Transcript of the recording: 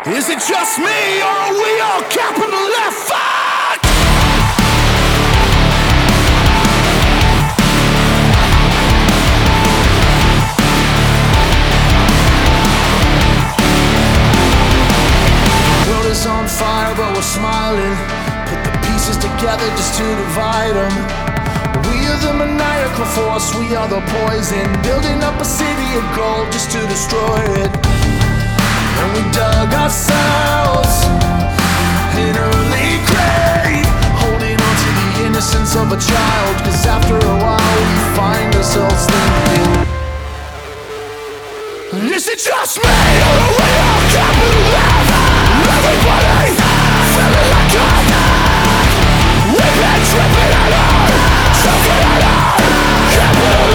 Is it just me, or are we all capital F? Fuck! The world is on fire, but we're smiling. Put the pieces together just to divide them. We are the maniacal force, we are the poison. Building up a city of gold just to destroy it. And we dug ourselves an early grave, holding on to the innocence of a child. Cause after a while we find ourselves thinking, is it just me, or are we all capital F? Everybody feeling like we've been tripping at our capital